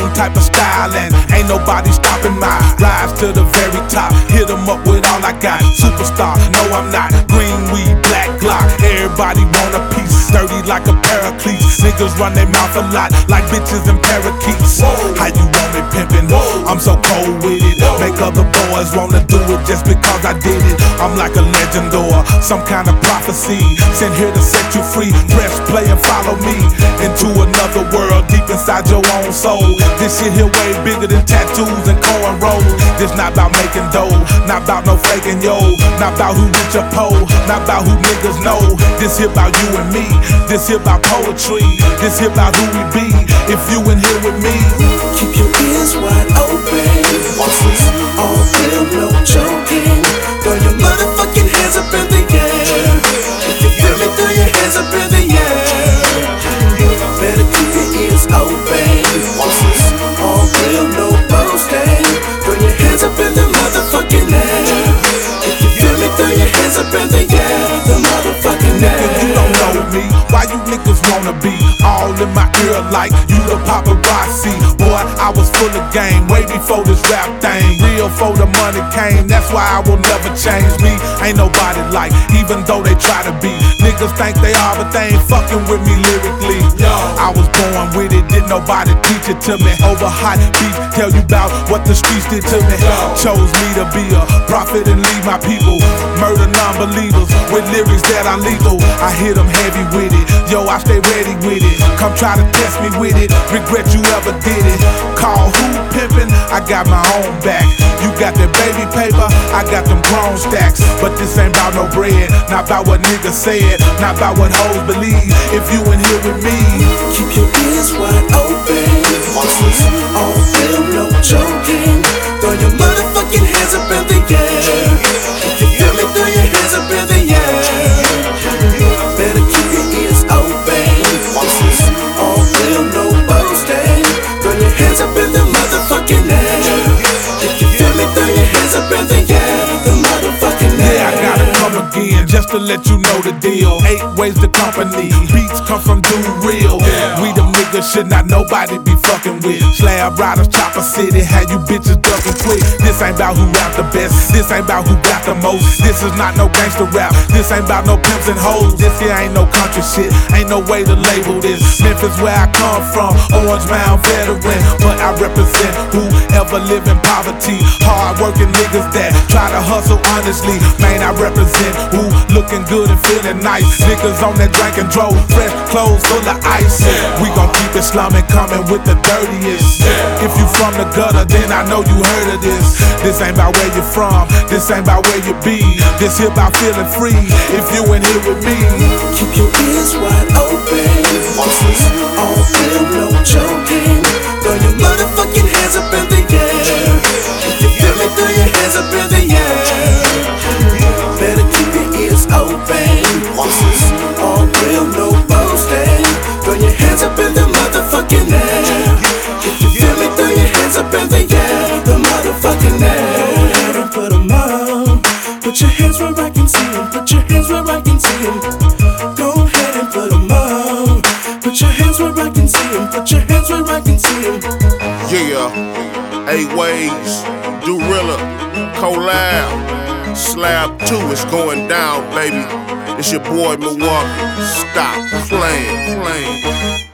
same type of style, and ain't nobody stopping my rise to the very top. Hit 'em up with all I got. Superstar, no I'm not. Green weed, black Glock. Everybody want a piece. Dirty like a pair of cleats. Niggas run their mouth a lot like bitches and parakeets. How you want me pimpin'? I'm so cold with it. Make other boys wanna do it just because I did it. I'm like a legend or some kind of prophecy. Sent here to set you free. Press play and follow me into another world deep inside your own soul. This shit here way bigger than tattoos and cornrows. This not about making dough, not about no faking yo, not about who rich or poor, not about who niggas know. This here about you and me. This here about poetry. This here about who we be. If you in here with me, keep your ears wide open. This is all real, no joking. Throw your motherfucking hands up in the air. If you feel me, throw your hands up in the air. Better keep your ears open. This is all real, no boasting. Throw your hands up in the motherfucking air. If you feel me, throw your hands up in the air. The motherfucking air. nigga, you don't know me. Why you niggas wanna be all in my ear like you the paparazzi? Boy, I was full of game way before this rap thing. Real for the money came, that's why I will never change me. Ain't nobody like, even though they try to be. Niggas think they are, but they ain't fucking with me lyrically. I was born with it, didn't nobody teach it to me. Over hot beef, tell you about what the streets did to me. Chose me to be a prophet and lead my people. Murder non-believers with lyrics that are lethal. I hit them heavy with it, yo, I stay ready with it. Come try to test me with it, regret you ever did it. Call who pimpin', I got my own back. You got that baby paper, I got them grown stacks. But this ain't about no bread, not about what niggas said, not about what hoes believe. If you in here with me, keep your ears wide open. This is all real, no joking. Throw your motherfucking hands up in the air. If you feel me, throw your hands up in the air. Better keep your ears open. This is all real, no boasting. Throw your hands up in the motherfucking air. If you feel me, throw your hands up in the air. The motherfucking air. yeah, I gotta come again just to let you know the deal. 8 ways the company, beats come from Dude Real. We the niggas should not nobody be fucking with. Slab riders, Chopper City, how you bitches ducking quick. This ain't about who rap the best, this ain't about who got the most. This is not no gangster rap, this ain't about no pimps and hoes. This here ain't no country shit, ain't no way to label this. Memphis where I come from, Orange Mound veteran. But I represent whoever live in poverty. Hard working niggas that try to hustle honestly. Man, I represent who looking good and feeling nice. Niggas on that drink and drove, fresh clothes full of ice. We gon' keep it slumming, coming with the dirtiest. If you from the gutter, then I know you heard of this. This ain't about where you from, this ain't about where you be. This here about feeling free, if you in here with me. Keep your ears wide open. This is all real, no joking. Throw your motherfucking hands up in the air. If you feel me, throw your hands up in the air. Better keep your ears open. This is all real, no boasting. Throw your hands up in the motherfucking air. If you feel me, throw your hands up in the air. The motherfucking air. Go ahead and put 'em on. Put your hands where I can see 'em. Put your hands where I can see 'em. Go ahead and put 'em on. Put your hands where I can see 'em. Put your hands where I can see 'em. Yeah, 8 ways, Dorilla, Collab, Slab 2 is going down, baby. It's your boy Milwaukee. Stop playing.